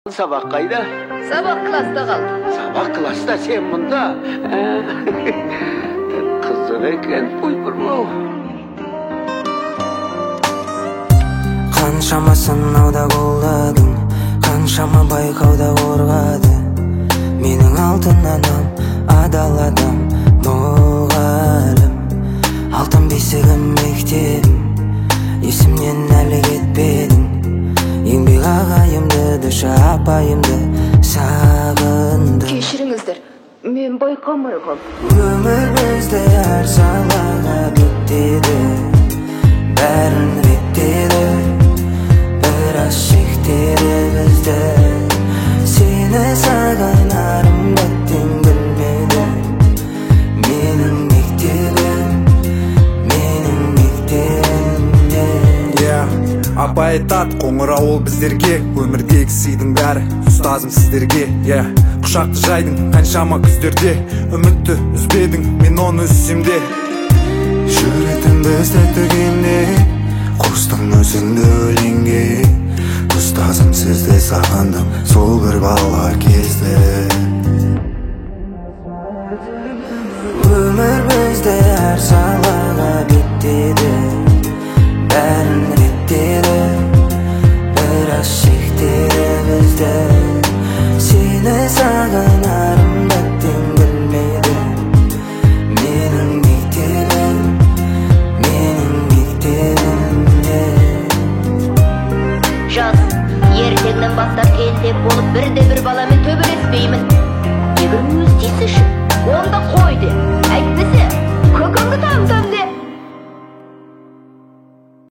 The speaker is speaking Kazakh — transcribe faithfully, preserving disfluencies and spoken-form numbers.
Sabah kayda. Sabah klasta kaldı. Sabah klasta sen bunda. Kızır eken buyurma. Қаншама сынауда қолдадың, қаншама байқауда қорғады. Менің алтын анам, адал адам, мұғалім. Алтын бесігім мектебім, есімнен әлі кетпедің. Еңбек ағайымды, душа апайымды сағындым. Кешіріңіздер, мен байқамай қалдым. Өмір бізді әр салаға беттеді, бәрін реттеді. Біраз шектеді бізді, сені сағынарым бәттен білмедім. Менің мектебім, менің мектебім. Апа айтады, қоңырау ол біздерге, өмірдегі сыйдың бәрі ұстазым сіздерге. Құшақты жайдың қаншама күздерде, үмітті үзбедің, мен оны үзсем де. Жүретін бізді төгенде, қостың өзіңді өлеңге. Ұстазым сізді сағындым, сол бір бала кезде. Өмір бізді әр салаға беттеді, бәрін реттеді. Біраз шектеді бізді, сені сағынарым бәттен білмедім. Менің мектебім, менің мектебім. Жаз, ертеңнен бастап келте болып бірде